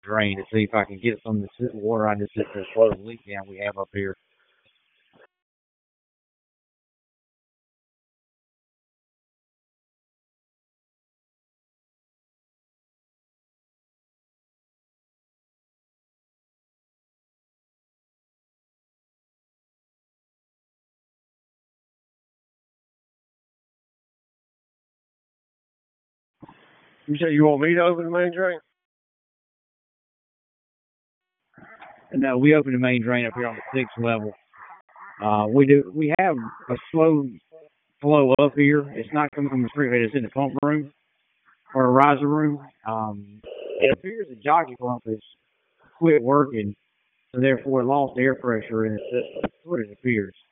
drain to see if I can get some of the water out of this flow leak down we have up here. You say you want me to open the main drain? No, we open the main drain up here on the 6th level. We have a slow flow up here. It's not coming from the street head. It's in the pump room or a riser room. It appears the jockey pump has quit working, so therefore it lost air pressure in the system. That's what it appears.